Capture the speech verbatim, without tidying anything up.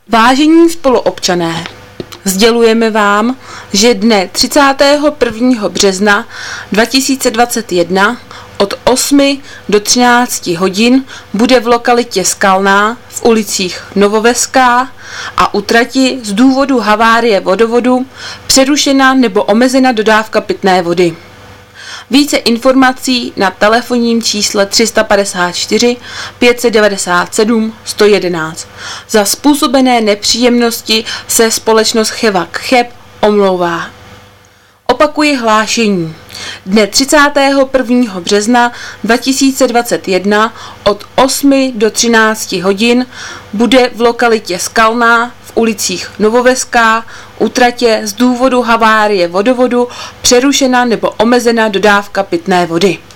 Vážení spoluobčané, sdělujeme vám, že dne třicátého prvního března dva tisíce dvacet jedna od osmi do třinácti hodin bude v lokalitě Skalná v ulicích Novoveská a u trati z důvodu havárie vodovodu přerušena nebo omezena dodávka pitné vody. Více informací na telefonním čísle tři sta padesát čtyři pět set devadesát sedm sto jedenáct. Za způsobené nepříjemnosti se společnost Chevak Cheb omlouvá. Opakuji hlášení. Dne třicátého prvního března dva tisíce dvacet jedna od osmi do třinácti hodin bude v lokalitě Skalná v ulicích Novoveská u tratě z důvodu havárie vodovodu přerušena nebo omezena dodávka pitné vody.